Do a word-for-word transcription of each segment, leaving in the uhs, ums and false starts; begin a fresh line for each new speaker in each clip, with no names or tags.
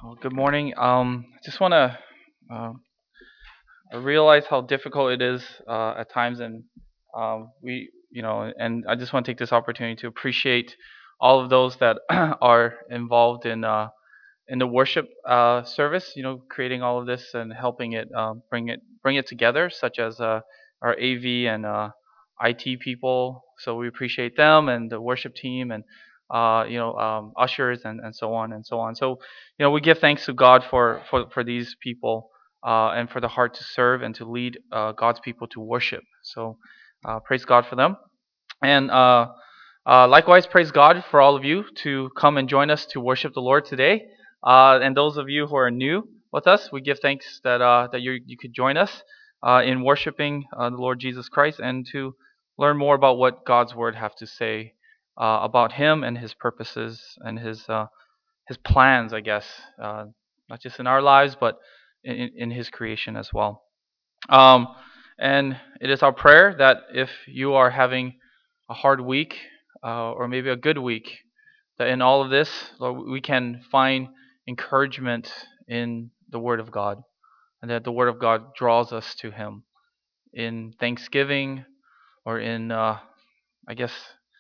Well, good morning. Um, I just want to uh, realize how difficult it is uh, at times, and um, we, you know, and I just want to take this opportunity to appreciate all of those that are involved in uh, in the worship uh, service. You know, creating all of this and helping it um, bring it bring it together, such as uh, our A V and uh, I T people. So we appreciate them and the worship team and uh, you know um, ushers and, and so on and so on. So you know we give thanks to God for for, for these people uh, and for the heart to serve and to lead uh, God's people to worship. So uh, praise God for them. And uh, uh, likewise, praise God for all of you to come and join us to worship the Lord today. Uh, and those of you who are new with us, we give thanks that uh, that you you could join us uh, in worshiping uh, the Lord Jesus Christ and to learn more about what God's Word have to say uh, about Him and His purposes and His uh, His plans, I guess, uh, not just in our lives but in, in His creation as well. Um, and it is our prayer that if you are having a hard week uh, or maybe a good week, that in all of this, Lord, we can find encouragement in the Word of God, and that the Word of God draws us to Him in thanksgiving or in, uh, I guess,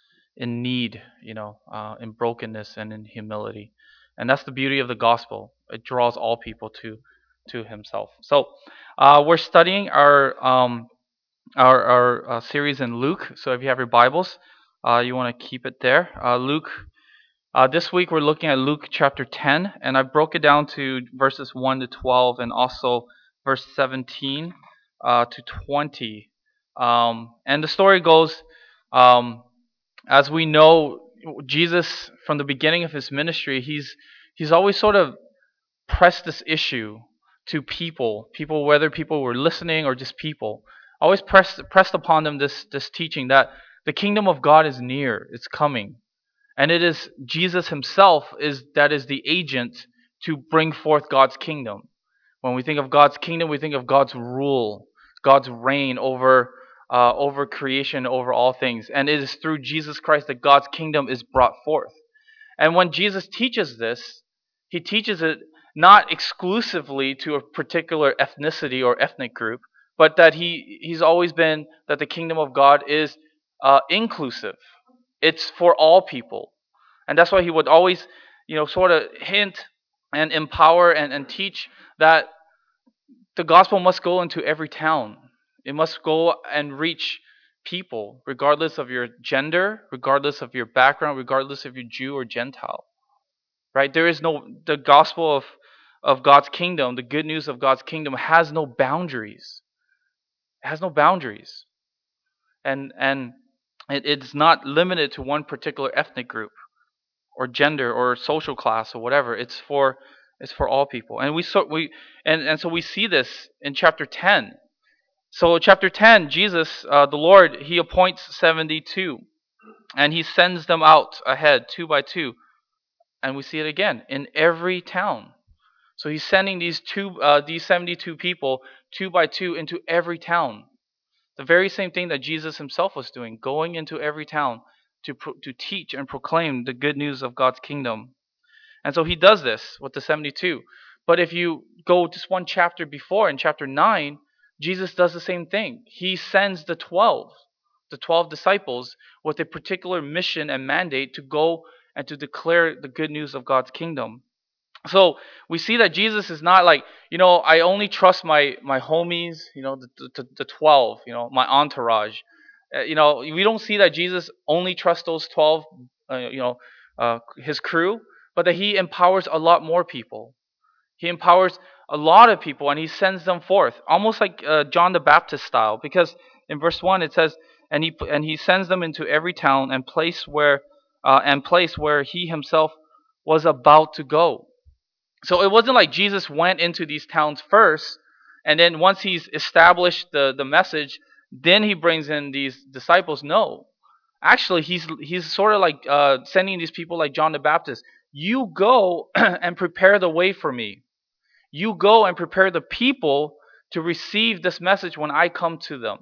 in need, you know, uh, in brokenness and in humility. And that's the beauty of the gospel. It draws all people to to Himself. So uh, we're studying our um, our, our uh, series in Luke. So if you have your Bibles, uh, you want to keep it there. Uh, Luke. Uh, this week we're looking at Luke chapter ten, and I broke it down to verses one to twelve, and also verse seventeen uh, to twenty. Um, and the story goes, um, as we know, Jesus from the beginning of his ministry, he's he's always sort of pressed this issue to people, people whether people were listening or just people, always pressed pressed upon them this this teaching that the kingdom of God is near, it's coming, and it is Jesus himself is that is the agent to bring forth God's kingdom. When we think of God's kingdom, we think of God's rule, God's reign over uh, over creation, over all things, and it is through Jesus Christ that God's kingdom is brought forth. And when Jesus teaches this, he teaches it not exclusively to a particular ethnicity or ethnic group, but that he, he's always been that the kingdom of God is uh, inclusive. It's for all people. And that's why he would always, you know, sort of hint and empower and, and teach that the gospel must go into every town. It must go and reach people, regardless of your gender, regardless of your background, regardless if you're Jew or Gentile. Right? There is no the gospel of of God's kingdom, the good news of God's kingdom has no boundaries. It has no boundaries. And and it, it's not limited to one particular ethnic group or gender or social class or whatever. It's for it's for all people. And we so we and, and so we see this in chapter ten. So chapter ten, Jesus, uh, the Lord, he appoints seventy-two, and he sends them out ahead two by two. And we see it again in every town. So he's sending these two, uh, these seventy-two people, two by two, into every town. The very same thing that Jesus himself was doing, going into every town to pro- to teach and proclaim the good news of God's kingdom. And so he does this with the seventy-two. But if you go just one chapter before, in chapter nine, Jesus does the same thing. He sends the twelve, the twelve disciples, with a particular mission and mandate to go and to declare the good news of God's kingdom. So we see that Jesus is not like, you know, I only trust my my homies, you know, the the, the twelve, you know, my entourage. Uh, you know, we don't see that Jesus only trusts those twelve, uh, you know, uh, his crew, but that he empowers a lot more people. He empowers a lot of people, and he sends them forth, almost like uh, John the Baptist style. Because in verse one it says, and he and he sends them into every town and place where uh, and place where he himself was about to go. So it wasn't like Jesus went into these towns first, and then once he's established the, the message, then he brings in these disciples. No. Actually, he's he's sort of like uh, sending these people like John the Baptist. You go and prepare the way for me. You go and prepare the people to receive this message when I come to them.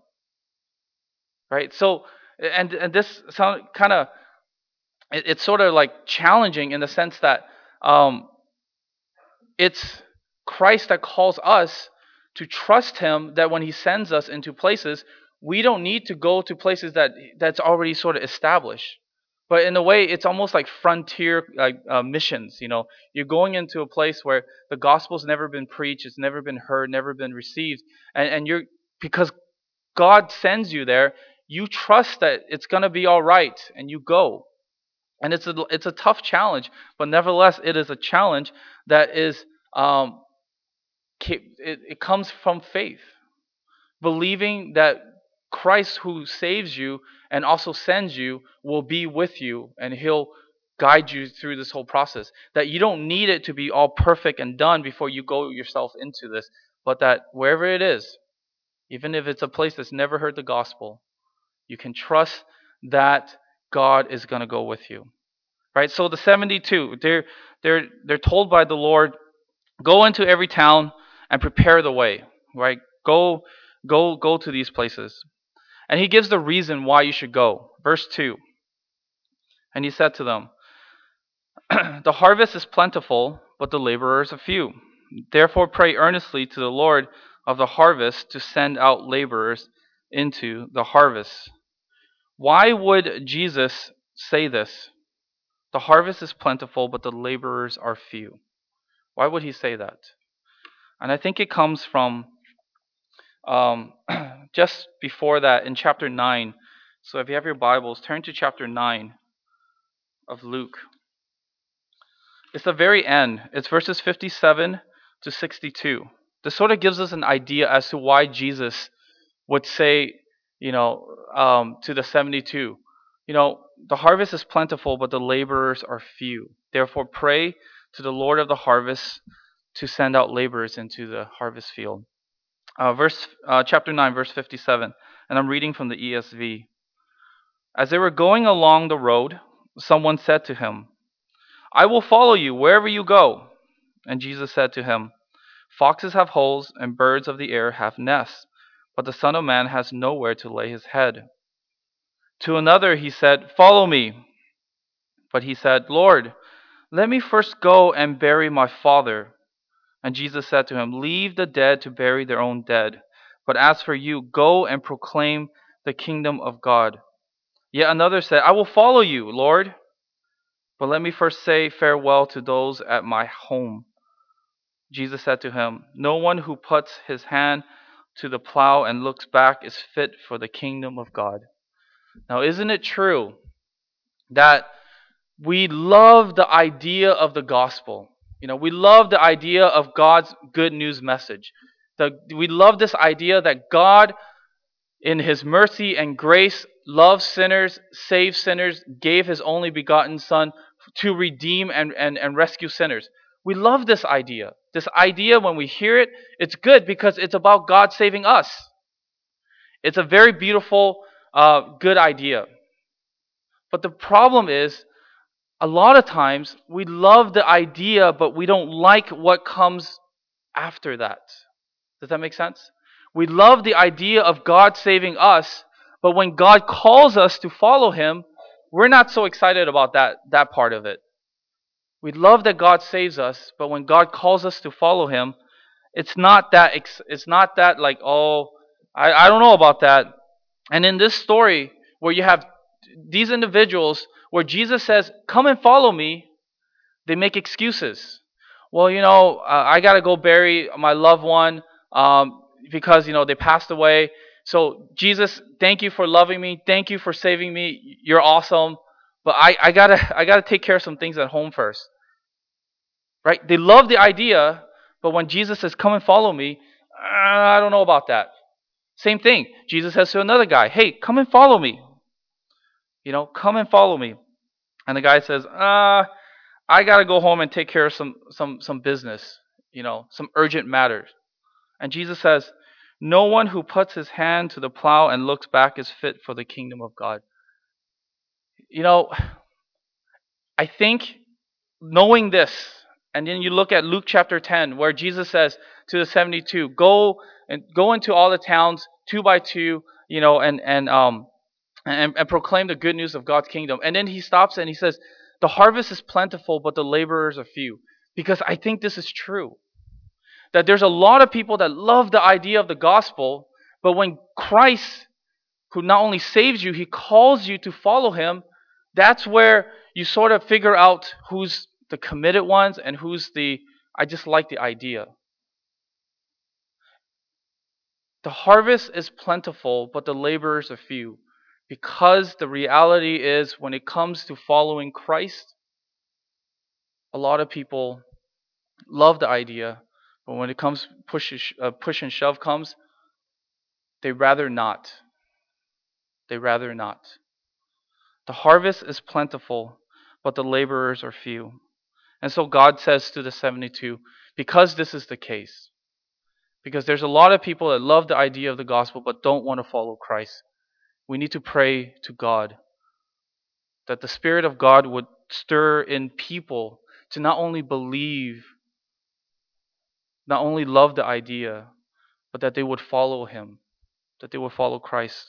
Right? So, and, and this sound kind of, it, it's sort of like challenging in the sense that um, it's Christ that calls us to trust him, that when he sends us into places, we don't need to go to places that that's already sort of established. But in a way, it's almost like frontier like uh, missions. You know, you're going into a place where the gospel's never been preached, it's never been heard, never been received, and and you're because God sends you there, you trust that it's gonna be all right, and you go. And it's a it's a tough challenge, but nevertheless, it is a challenge that is um, it, it comes from faith, believing that Christ, who saves you and also sends you, will be with you, and he'll guide you through this whole process. That you don't need it to be all perfect and done before you go yourself into this, but that wherever it is, even if it's a place that's never heard the gospel, you can trust that God is going to go with you. Right? So the seventy-two, they're they're they're told by the Lord, go into every town and prepare the way. Right? Go go go to these places. And he gives the reason why you should go. Verse two. And he said to them, the harvest is plentiful, but the laborers are few. Therefore pray earnestly to the Lord of the harvest to send out laborers into the harvest. Why would Jesus say this? The harvest is plentiful, but the laborers are few. Why would he say that? And I think it comes from um, just before that in chapter nine. So if you have your Bibles, turn to chapter nine of Luke. It's the very end. It's verses fifty-seven to sixty-two. This sort of gives us an idea as to why Jesus would say, you know, um, to the seventy-two, you know, the harvest is plentiful, but the laborers are few. Therefore, pray to the Lord of the harvest to send out laborers into the harvest field. Uh, verse, uh, chapter nine, verse fifty-seven, and I'm reading from the E S V. As they were going along the road, someone said to him, I will follow you wherever you go. And Jesus said to him, foxes have holes and birds of the air have nests, but the Son of Man has nowhere to lay his head. To another he said, follow me. But he said, Lord, let me first go and bury my father. And Jesus said to him, leave the dead to bury their own dead. But as for you, go and proclaim the kingdom of God. Yet another said, I will follow you, Lord, but let me first say farewell to those at my home. Jesus said to him, no one who puts his hand to the plow and looks back is fit for the kingdom of God. Now, isn't it true that we love the idea of the gospel? You know, we love the idea of God's good news message. The, we love this idea that God, in his mercy and grace, loves sinners, saves sinners, gave his only begotten Son to redeem and, and, and rescue sinners. We love this idea. This idea, when we hear it, it's good because it's about God saving us. It's a very beautiful, uh, good idea. But the problem is, a lot of times, we love the idea, but we don't like what comes after that. Does that make sense? We love the idea of God saving us, but when God calls us to follow him, we're not so excited about that, that part of it. We love that God saves us, but when God calls us to follow him, it's not that it's not that like, oh, I, I don't know about that. And in this story where you have these individuals where Jesus says, come and follow me, they make excuses. Well, you know, uh, I got to go bury my loved one um, because, you know, they passed away. So, Jesus, thank you for loving me. Thank you for saving me. You're awesome. But I, I got to I gotta take care of some things at home first. Right? They love the idea, but when Jesus says, come and follow me, uh, I don't know about that. Same thing. Jesus says to another guy, hey, come and follow me. You know, come and follow me. And the guy says, uh, I got to go home and take care of some, some, some business, you know, some urgent matters. And Jesus says, no one who puts his hand to the plow and looks back is fit for the kingdom of God. You know, I think knowing this, and then you look at Luke chapter ten, where Jesus says to the seventy-two, go and go into all the towns two by two, you know, and, and, um, and, and proclaim the good news of God's kingdom. And then he stops and he says, the harvest is plentiful, but the laborers are few. Because I think this is true. That there's a lot of people that love the idea of the gospel, but when Christ, who not only saves you, he calls you to follow him, that's where you sort of figure out who's the committed ones and who's the, I just like the idea. The harvest is plentiful, but the laborers are few. Because the reality is, when it comes to following Christ, a lot of people love the idea, but when it comes push, uh, push and shove comes, they rather not. They rather not. The harvest is plentiful, but the laborers are few. And so God says to the seventy-two, because this is the case, because there's a lot of people that love the idea of the gospel but don't want to follow Christ, we need to pray to God that the Spirit of God would stir in people to not only believe, not only love the idea, but that they would follow Him, that they would follow Christ.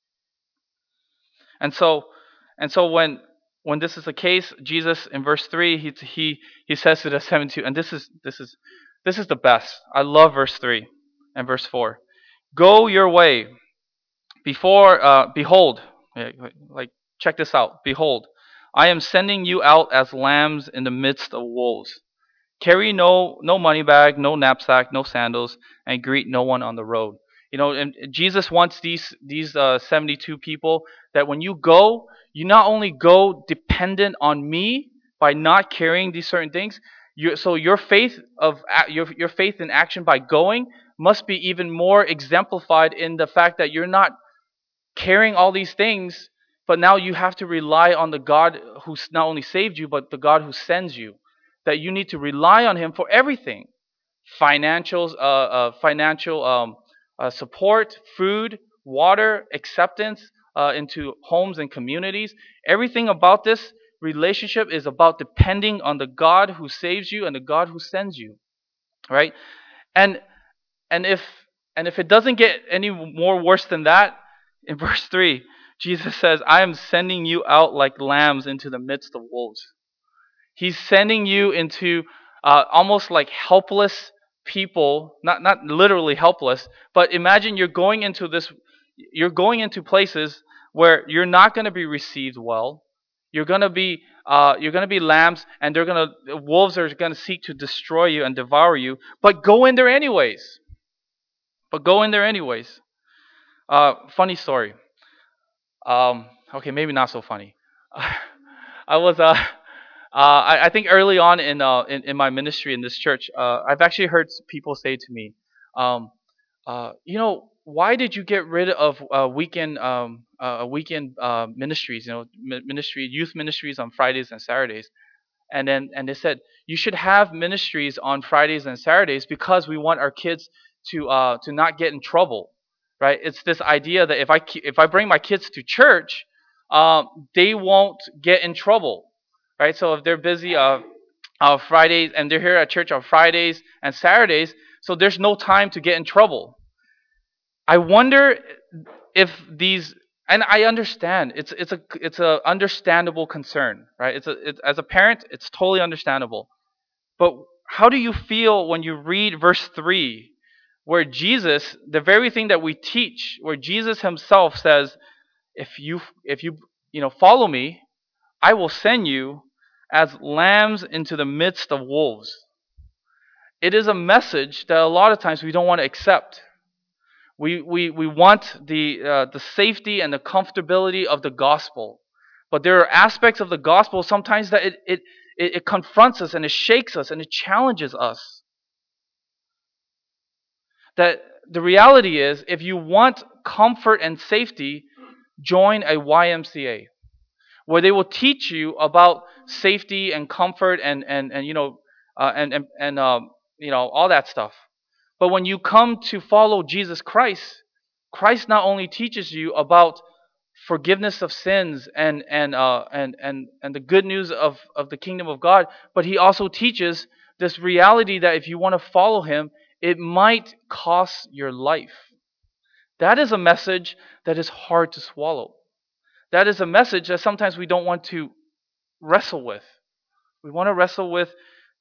And so, and so when when this is the case, Jesus in verse three, he he he says to the seventy-two, and this is this is this is the best. I love verse three and verse four. Go your way. Before, uh, behold, like check this out. Behold, I am sending you out as lambs in the midst of wolves. Carry no no money bag, no knapsack, no sandals, and greet no one on the road. You know, and Jesus wants these these uh, seventy-two people that when you go, you not only go dependent on me by not carrying these certain things. You, so your faith of your your faith in action by going must be even more exemplified in the fact that you're not carrying all these things, but now you have to rely on the God who's not only saved you, but the God who sends you. That you need to rely on Him for everything, financials, uh, uh, financial um, uh, support, food, water, acceptance uh, into homes and communities. Everything about this relationship is about depending on the God who saves you and the God who sends you, right? And and if and if it doesn't get any more worse than that, in verse three, Jesus says, I am sending you out like lambs into the midst of wolves. He's sending you into uh, almost like helpless people, not not literally helpless, but imagine you're going into this, you're going into places where you're not going to be received well. You're going to be uh, you're going to be lambs, and they're going to wolves are going to seek to destroy you and devour you. But go in there anyways. But go in there anyways. Uh, funny story. Um, okay, maybe not so funny. I was uh, uh, I, I think early on in, uh, in in my ministry in this church, uh, I've actually heard people say to me, um, uh, you know, why did you get rid of uh, weekend um, uh, weekend uh, ministries? You know, mi- ministry youth ministries on Fridays and Saturdays. And then and they said you should have ministries on Fridays and Saturdays because we want our kids to uh, to not get in trouble, right? It's this idea that if I ke- if I bring my kids to church, um, they won't get in trouble, right? So if they're busy uh, uh, Fridays and they're here at church on Fridays and Saturdays, so there's no time to get in trouble. I wonder if these, and I understand it's it's a it's a understandable concern, right? It's a it's, as a parent, it's totally understandable. But how do you feel when you read verse three, where Jesus, the very thing that we teach, where Jesus Himself says, "If you if you you know follow me, I will send you as lambs into the midst of wolves." It is a message that a lot of times we don't want to accept. We, we, we want the, uh, the safety and the comfortability of the gospel. But there are aspects of the gospel sometimes that it, it, it, it confronts us and it shakes us and it challenges us. That the reality is, if you want comfort and safety, join a Y M C A where they will teach you about safety and comfort and, and, and you know uh, and, and, and um, you know all that stuff. But when you come to follow Jesus Christ, Christ not only teaches you about forgiveness of sins and and uh, and and and the good news of of the kingdom of God, but He also teaches this reality that if you want to follow Him, it might cost your life. That is a message that is hard to swallow. That is a message that sometimes we don't want to wrestle with. We want to wrestle with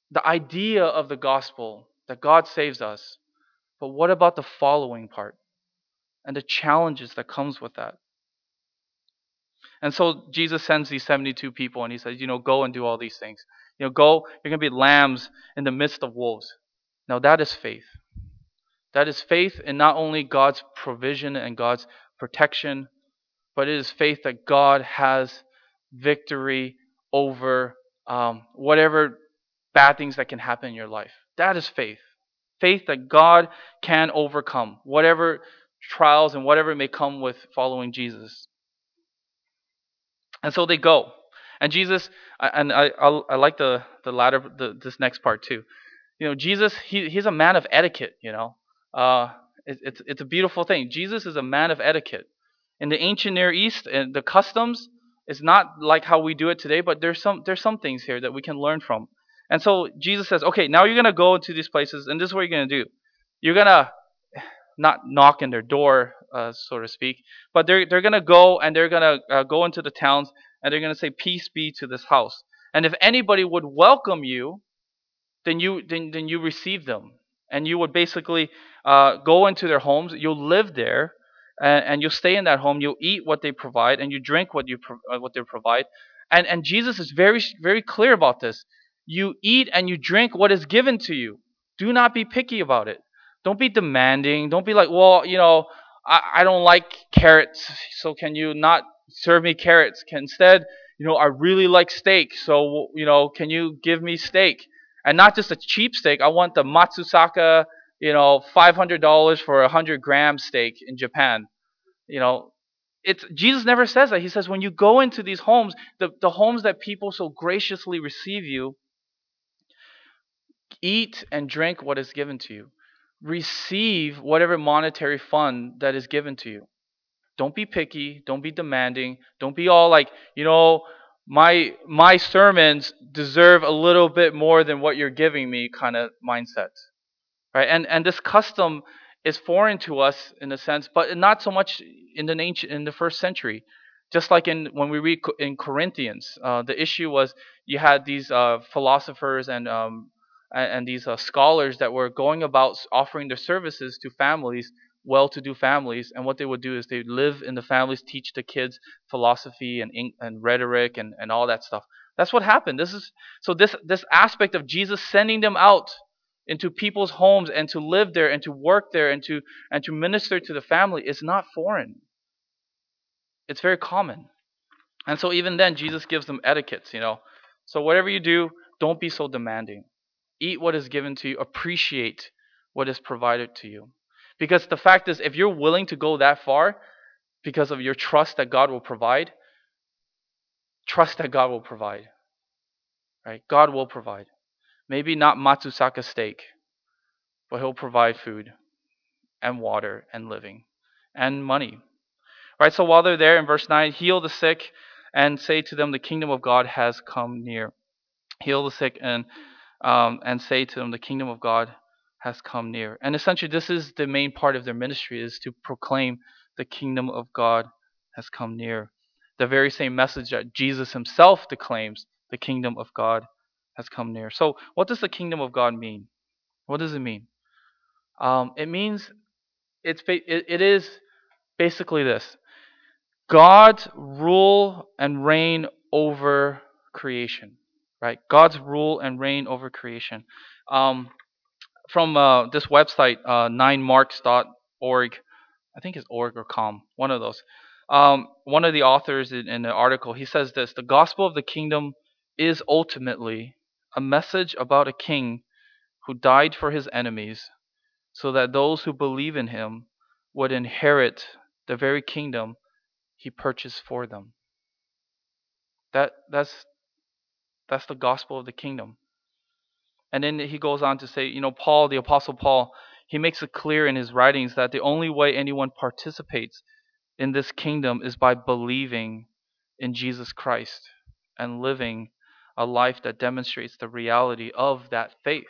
the idea of the gospel that God saves us. But what about the following part and the challenges that comes with that? And so Jesus sends these seventy-two people and he says, you know, go and do all these things. You know, go, you're going to be lambs in the midst of wolves. Now that is faith. That is faith in not only God's provision and God's protection, but it is faith that God has victory over um, whatever bad things that can happen in your life. That is faith. Faith that God can overcome whatever trials and whatever may come with following Jesus. And so they go. And Jesus, and I, I, I like the the latter, the, this next part too. You know, Jesus, he he's a man of etiquette. You know, uh, it, it's it's a beautiful thing. Jesus is a man of etiquette. In the ancient Near East, and the customs is not like how we do it today, but there's some there's some things here that we can learn from. And so Jesus says, okay, now you're gonna go into these places, and this is what you're gonna do. You're gonna not knock in their door, uh, so to speak, but they're they're gonna go and they're gonna uh, go into the towns and they're gonna say, "Peace be to this house." And if anybody would welcome you, then you then then you receive them, and you would basically uh, go into their homes. You'll live there, and, and you'll stay in that home. You'll eat what they provide, and you drink what you pro- uh, what they provide. And and Jesus is very very clear about this. You eat and you drink what is given to you. Do not be picky about it. Don't be demanding. Don't be like, well, you know, I, I don't like carrots, so can you not serve me carrots? Can instead, you know, I really like steak, so you know, can you give me steak? And not just a cheap steak. I want the Matsusaka, you know, five hundred dollars for a hundred gram steak in Japan. You know, it's Jesus never says that. He says when you go into these homes, the, the homes that people so graciously receive you, eat and drink what is given to you. Receive whatever monetary fund that is given to you. Don't be picky. Don't be demanding. Don't be all like, you know, my my sermons deserve a little bit more than what you're giving me kind of mindset. Right? And and this custom is foreign to us in a sense, but not so much in the ancient in the first century. Just like in when we read in Corinthians, uh, the issue was you had these uh, philosophers and um, and, and these uh, scholars that were going about offering their services to families, well-to-do families, and what they would do is they would live in the families, teach the kids philosophy and and rhetoric and, and all that stuff. That's what happened. This is so this this aspect of Jesus sending them out into people's homes and to live there and to work there and to and to minister to the family is not foreign. It's very common. And so even then Jesus gives them etiquettes, you know. So whatever you do, don't be so demanding. Eat what is given to you, appreciate what is provided to you. Because the fact is if you're willing to go that far because of your trust that God will provide, trust that God will provide. Right? God will provide. Maybe not Matsusaka steak, but he'll provide food and water and living and money. Right? So while they're there in verse nine, heal the sick and say to them, the kingdom of God has come near. Heal the sick and um, and say to them, the kingdom of God has come near. And essentially, this is the main part of their ministry: is to proclaim the kingdom of God has come near. The very same message that Jesus Himself declaims: the kingdom of God has come near. So, what does the kingdom of God mean? What does it mean? Um, it means it's it, it is basically this: God's rule and reign over creation, right? God's rule and reign over creation. Um, from uh, this website, uh, nine marks dot org, I think it's org or com, one of those. Um, one of the authors in, in the article, he says this: the gospel of the kingdom is ultimately a message about a king who died for his enemies, so that those who believe in him would inherit the very kingdom he purchased for them. That that's that's the gospel of the kingdom. And then he goes on to say, you know, Paul, the apostle Paul, he makes it clear in his writings that the only way anyone participates in this kingdom is by believing in Jesus Christ and living a life that demonstrates the reality of that faith.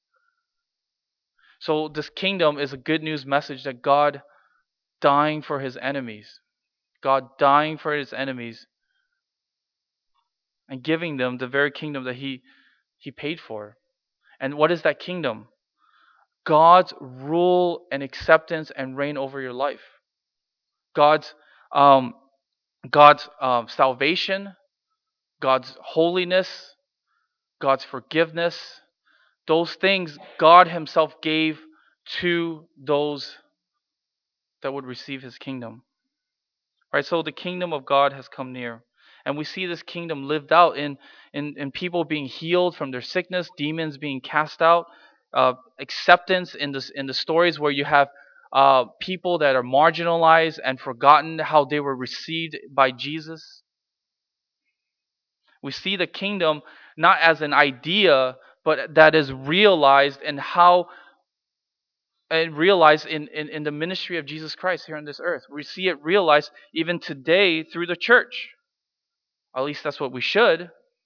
So this kingdom is a good news message that God dying for his enemies, God dying for his enemies and giving them the very kingdom that he he paid for. And what is that kingdom? God's rule and acceptance and reign over your life. God's um, God's um, salvation, God's holiness, God's forgiveness. Those things God Himself gave to those that would receive His kingdom. Right? So the kingdom of God has come near. And we see this kingdom lived out in, in, in people being healed from their sickness, demons being cast out, uh, acceptance in, this, in the stories where you have uh, people that are marginalized and forgotten how they were received by Jesus. We see the kingdom not as an idea, but that is realized in how and realized in, in, in the ministry of Jesus Christ here on this earth. We see it realized even today through the church. At least that's what we should.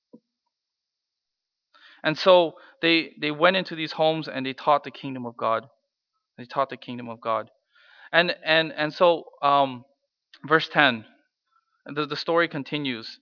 And so they they went into these homes and they taught the kingdom of God. They taught the kingdom of God. And and and so um, verse ten, the, the story continues.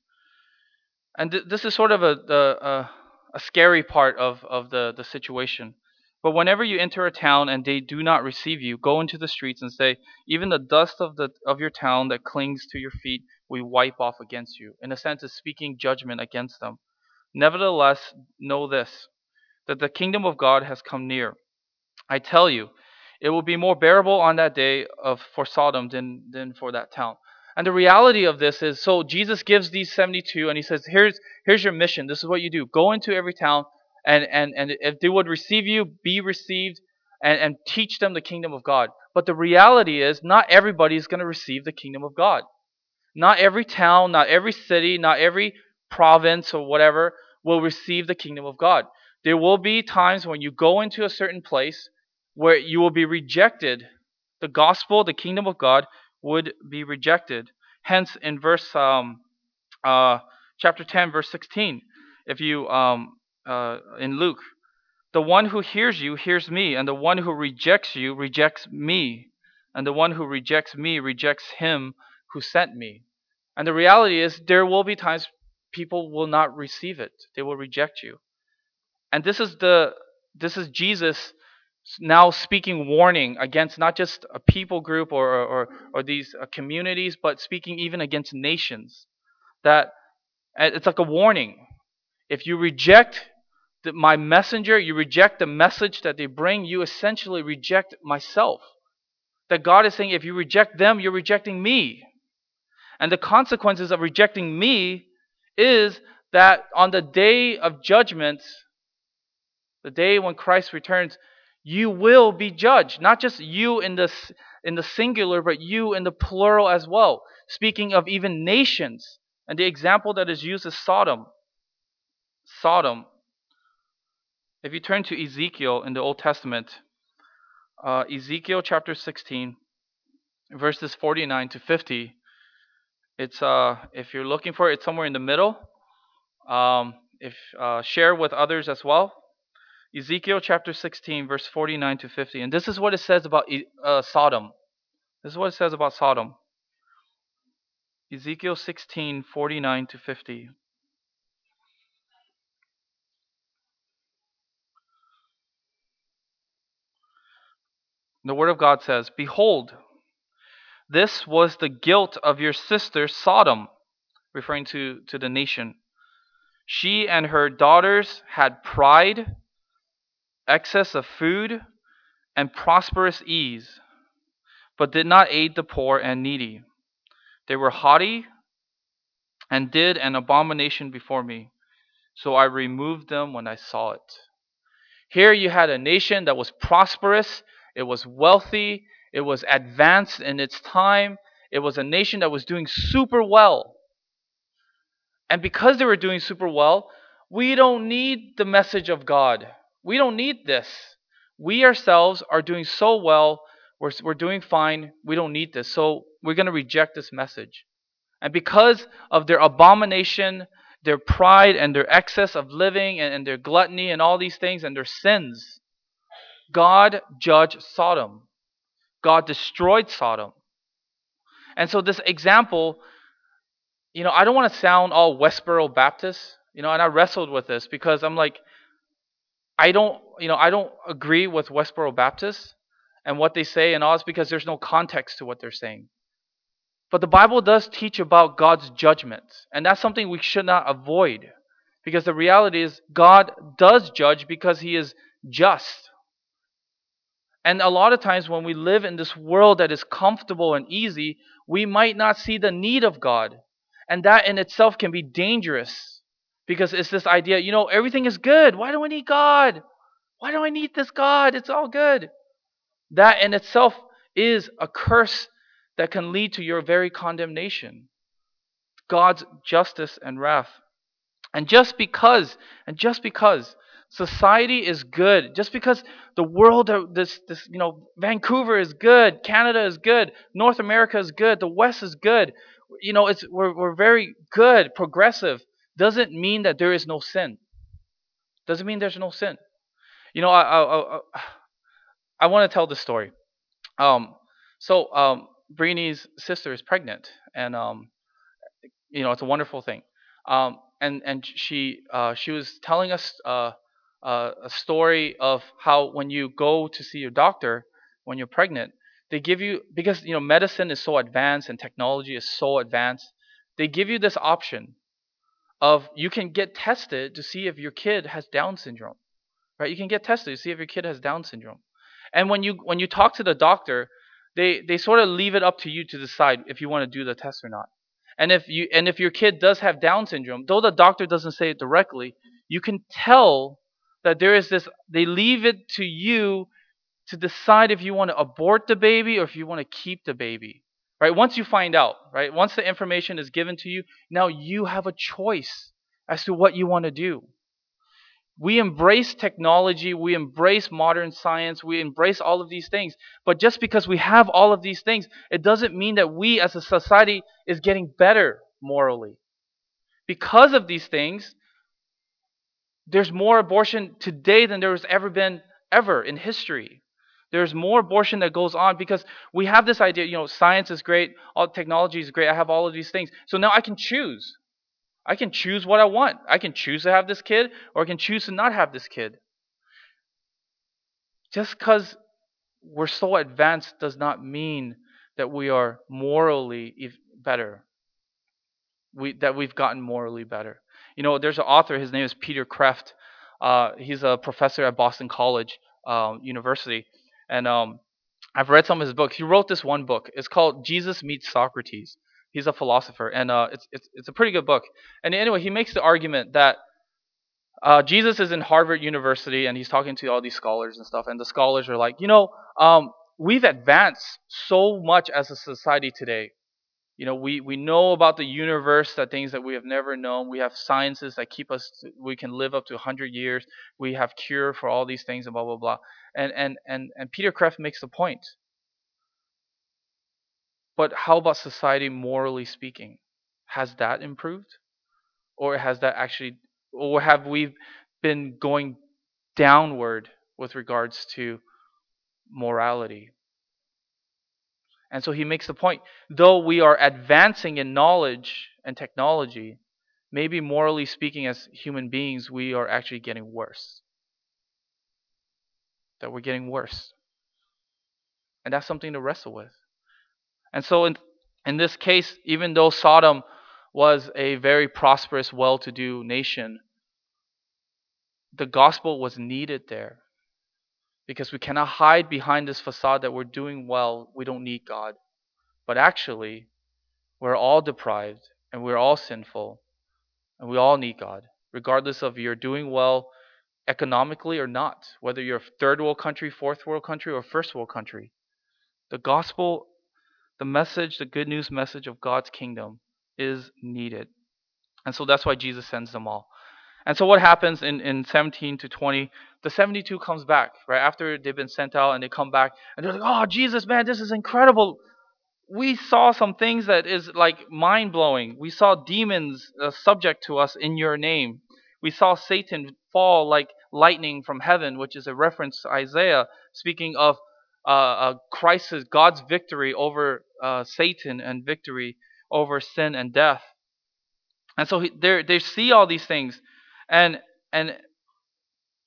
And th- this is sort of a the a, a scary part of, of the, the situation. But whenever you enter a town and they do not receive you, go into the streets and say, even the dust of the of your town that clings to your feet, we wipe off against you. In a sense, is speaking judgment against them. Nevertheless, know this, that the kingdom of God has come near. I tell you, it will be more bearable on that day of for Sodom than, than for that town. And the reality of this is, so Jesus gives these seventy-two and he says, here's here's your mission. This is what you do. Go into every town and, and, and if they would receive you, be received and, and teach them the kingdom of God. But the reality is not everybody is going to receive the kingdom of God. Not every town, not every city, not every province or whatever will receive the kingdom of God. There will be times when you go into a certain place where you will be rejected. The gospel, the kingdom of God, would be rejected. Hence, in verse um, uh, chapter ten, verse sixteen, if you um, uh, in Luke, the one who hears you hears me, and the one who rejects you rejects me, and the one who rejects me rejects him who sent me. And the reality is, there will be times people will not receive it; they will reject you. And this is the this is Jesus now speaking warning against not just a people group or or, or these uh, communities, but speaking even against nations. That it's like a warning. If you reject the, my messenger, you reject the message that they bring, you essentially reject myself. That God is saying, if you reject them, you're rejecting me. And the consequences of rejecting me is that on the day of judgment, the day when Christ returns, you will be judged. Not just you in the, in the singular, but you in the plural as well. Speaking of even nations. And the example that is used is Sodom. Sodom. If you turn to Ezekiel in the Old Testament, uh, Ezekiel chapter sixteen, verses forty-nine to fifty, it's uh, if you're looking for it, it's somewhere in the middle. Um, if uh, share with others as well. Ezekiel chapter sixteen, verse forty-nine to fifty, and this is what it says about uh, Sodom. This is what it says about Sodom. Ezekiel sixteen, forty-nine to fifty. The Word of God says, "Behold, this was the guilt of your sister Sodom," referring to, to the nation. "She and her daughters had pride, excess of food, and prosperous ease, but did not aid the poor and needy. They were haughty and did an abomination before me, so I removed them when I saw it." Here you had a nation that was prosperous, it was wealthy, it was advanced in its time, it was a nation that was doing super well. And because they were doing super well, we don't need the message of God. We don't need this. We ourselves are doing so well, we're, we're doing fine, we don't need this. So we're going to reject this message. And because of their abomination, their pride, and their excess of living, and, and their gluttony, and all these things, and their sins, God judged Sodom. God destroyed Sodom. And so this example, you know, I don't want to sound all Westboro Baptist, you know, and I wrestled with this because I'm like, I don't, you know, I don't agree with Westboro Baptist and what they say and all. It's because there's no context to what they're saying. But the Bible does teach about God's judgment, and that's something we should not avoid, because the reality is God does judge because He is just. And a lot of times when we live in this world that is comfortable and easy, we might not see the need of God. And that in itself can be dangerous, because it's this idea, you know, everything is good. Why do I need God? Why do I need this God? It's all good. That in itself is a curse that can lead to your very condemnation. God's justice and wrath. And just because, and just because society is good, just because the world, this, this, you know, Vancouver is good, Canada is good, North America is good, the West is good, you know, it's we're we're very good, progressive, doesn't mean that there is no sin. Doesn't mean there's no sin. You know, I I I, I want to tell this story. Um, so um, Brini's sister is pregnant, and um, you know, it's a wonderful thing. Um, and and she uh, she was telling us uh, uh, a story of how when you go to see your doctor when you're pregnant, they give you, because you know medicine is so advanced and technology is so advanced, they give you this option of you can get tested to see if your kid has Down syndrome, right? You can get tested to see if your kid has Down syndrome. And when you when you talk to the doctor, they they sort of leave it up to you to decide if you want to do the test or not. And if you and if your kid does have Down syndrome, though the doctor doesn't say it directly, you can tell that there is this, they leave it to you to decide if you want to abort the baby or if you want to keep the baby. Right? Once you find out, right? Once the information is given to you, now you have a choice as to what you want to do. We embrace technology, we embrace modern science, we embrace all of these things. But just because we have all of these things, it doesn't mean that we as a society is getting better morally. Because of these things, there's more abortion today than there has ever been ever in history. There's more abortion that goes on because we have this idea, you know, science is great, all technology is great, I have all of these things. So now I can choose. I can choose what I want. I can choose to have this kid or I can choose to not have this kid. Just because we're so advanced does not mean that we are morally ev- better. We that we've gotten morally better. You know, there's an author. His name is Peter Kreeft. Uh, he's a professor at Boston College um, University, and um, I've read some of his books. He wrote this one book. It's called Jesus Meets Socrates. He's a philosopher, and uh, it's it's it's a pretty good book. And anyway, he makes the argument that uh, Jesus is in Harvard University and he's talking to all these scholars and stuff. And the scholars are like, you know, um, we've advanced so much as a society today. You know, we, we know about the universe, that things that we have never known. We have sciences that keep us, we can live up to one hundred years. We have cure for all these things and blah, blah, blah. And, and, and, and Peter Kreeft makes the point. But how about society morally speaking? Has that improved? Or has that actually, or have we been going downward with regards to morality? And so he makes the point, though we are advancing in knowledge and technology, maybe morally speaking as human beings, we are actually getting worse. That we're getting worse. And that's something to wrestle with. And so in, in this case, even though Sodom was a very prosperous, well-to-do nation, the gospel was needed there. Because we cannot hide behind this facade that we're doing well, we don't need God. But actually, we're all deprived and we're all sinful and we all need God, regardless of you're doing well economically or not, whether you're a third world country, fourth world country, or first world country. The gospel, the message, the good news message of God's kingdom is needed. And so that's why Jesus sends them all. And so what happens in, in seventeen to twenty, the seventy-two comes back, right? After they've been sent out and they come back and they're like, oh, Jesus, man, this is incredible. We saw some things that is like mind blowing. We saw demons uh, subject to us in your name. We saw Satan fall like lightning from heaven, which is a reference to Isaiah speaking of uh, uh, Christ's, God's victory over uh, Satan and victory over sin and death. And so he, they they see all these things, and and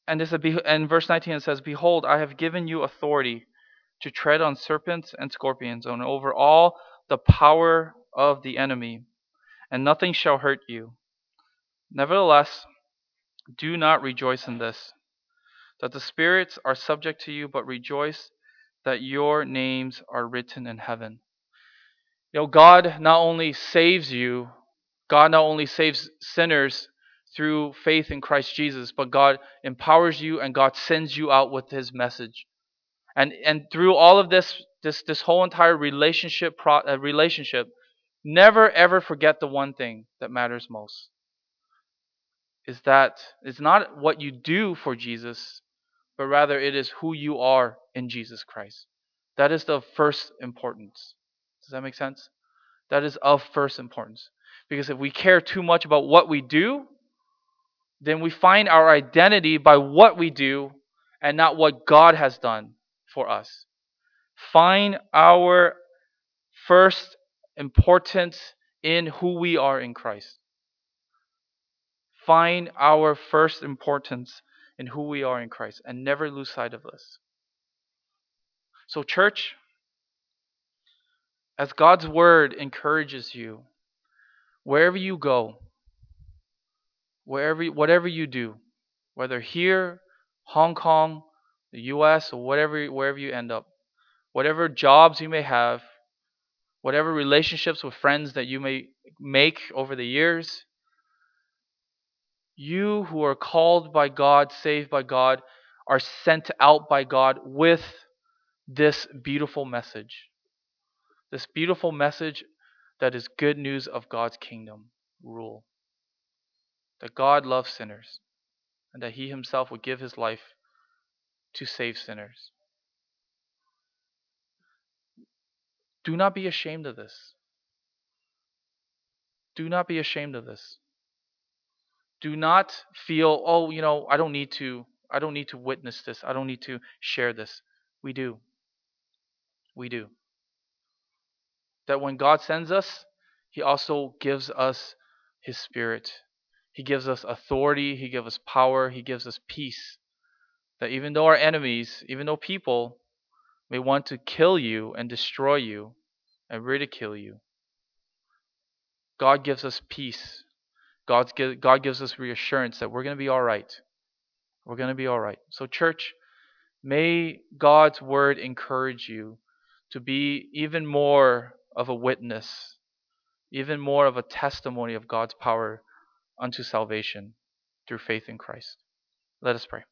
And this and verse nineteen it says, "Behold, I have given you authority to tread on serpents and scorpions, and over all the power of the enemy, and nothing shall hurt you. Nevertheless, do not rejoice in this, that the spirits are subject to you, but rejoice that your names are written in heaven." You know, God not only saves you, God not only saves sinners through faith in Christ Jesus, but God empowers you and God sends you out with his message. And and through all of this this this whole entire relationship pro, uh, relationship, never ever forget the one thing that matters most. Is that it's not what you do for Jesus, but rather it is who you are in Jesus Christ. That is the first importance. Does that make sense? That is of first importance. Because if we care too much about what we do, then we find our identity by what we do and not what God has done for us. Find our first importance in who we are in Christ. Find our first importance in who we are in Christ and never lose sight of this. So, church, as God's word encourages you, wherever you go, wherever whatever you do, whether here, Hong Kong, the U S, or whatever wherever you end up, whatever jobs you may have, whatever relationships with friends that you may make over the years, you who are called by God, saved by God, are sent out by God with this beautiful message. This beautiful message that is good news of God's kingdom rule. That God loves sinners and that he himself would give his life to save sinners. Do not be ashamed of this. Do not be ashamed of this. Do not feel, oh, you know, I don't need to I don't need to witness this. I don't need to share this. We do. We do. That when God sends us, he also gives us his spirit. He gives us authority, he gives us power, he gives us peace. That even though our enemies, even though people may want to kill you and destroy you and ridicule you, God gives us peace. God's, God gives us reassurance that we're going to be all right. We're going to be all right. So, church, may God's word encourage you to be even more of a witness, even more of a testimony of God's power unto salvation through faith in Christ. Let us pray.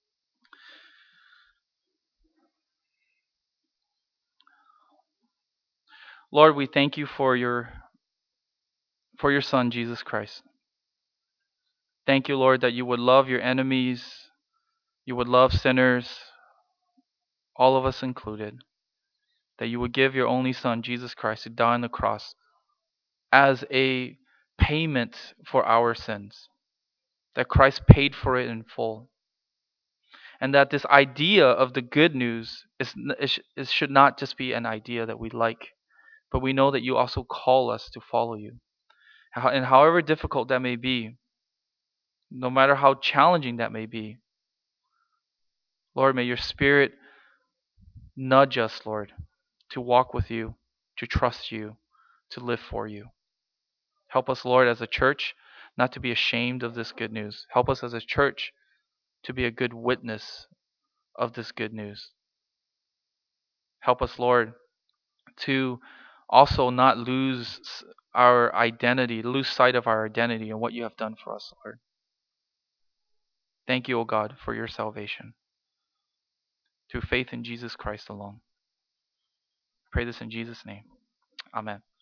Lord, we thank you for your for your Son, Jesus Christ. Thank you, Lord, that you would love your enemies, you would love sinners, all of us included. That you would give your only Son, Jesus Christ, to die on the cross as a payment for our sins. That Christ paid for it in full. And that this idea of the good news is, is, is should not just be an idea that we like, but we know that you also call us to follow you. And however difficult that may be, no matter how challenging that may be, Lord, may your Spirit nudge us, Lord, to walk with you, to trust you, to live for you. Help us, Lord, as a church, not to be ashamed of this good news. Help us as a church to be a good witness of this good news. Help us, Lord, to also not lose our identity, lose sight of our identity and what you have done for us, Lord. Thank you, O God, for your salvation through faith in Jesus Christ alone. I pray this in Jesus' name. Amen.